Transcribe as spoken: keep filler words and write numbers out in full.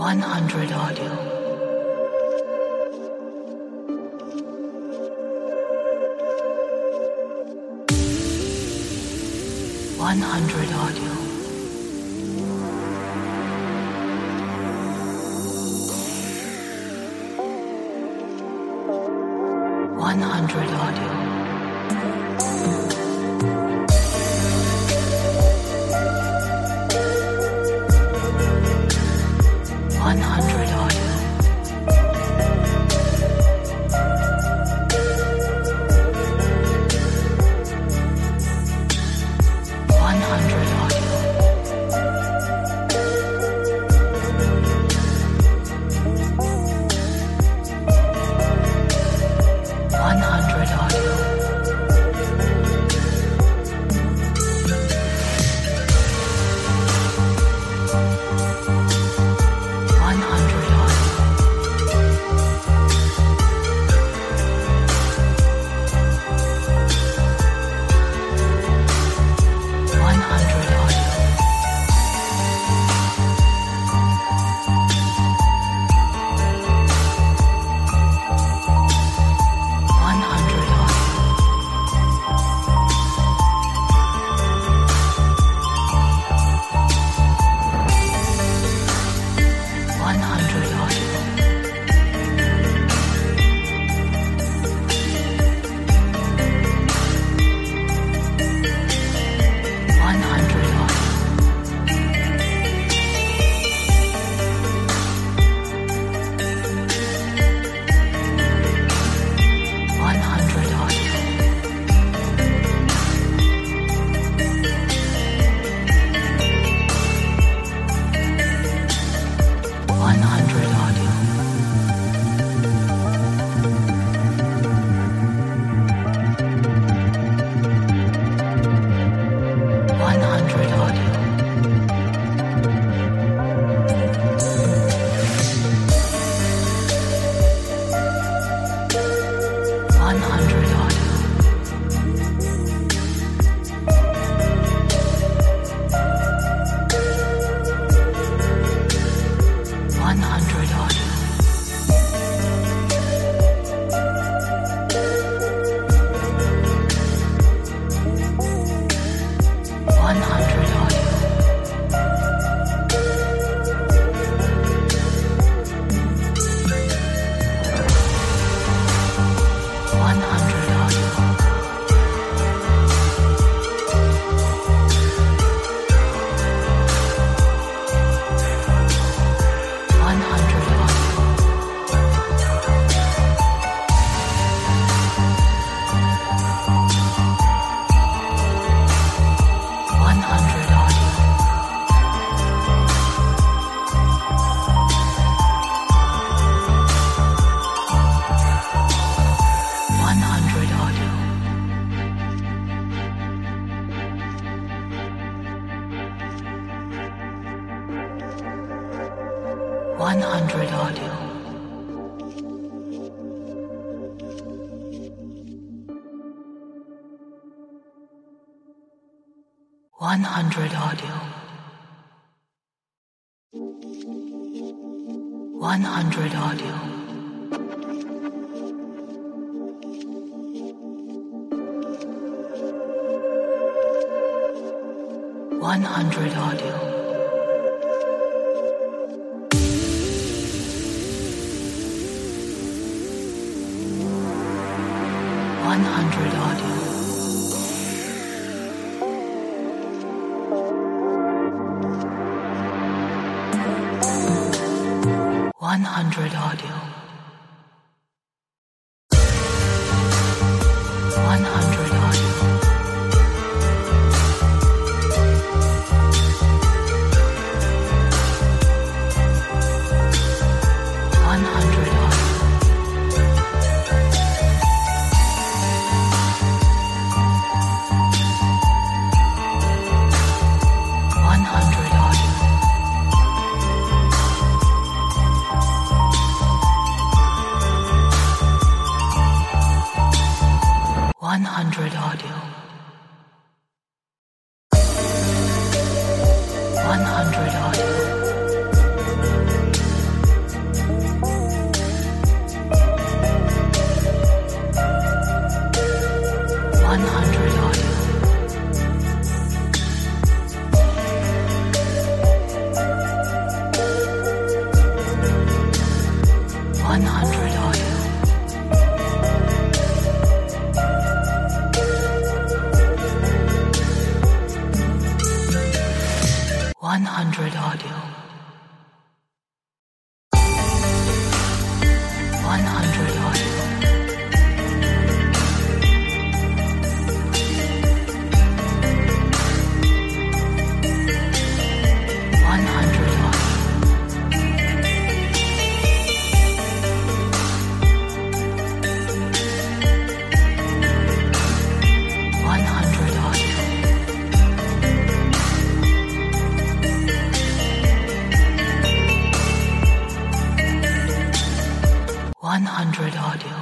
one hundred audio. one hundred audio. one hundred audio. one hundred audio. one hundred audio. one hundred audio. one hundred audio. one hundred audio. one hundred audio. one hundred audio. one hundred audio. one hundred audio. one hundred audio. one hundred audio. one hundred audio. one hundred audio. one hundred audio. one hundred audio. one hundred audio. one hundred audio. one hundred audio. one hundred audio. one hundred audio. one hundred audio.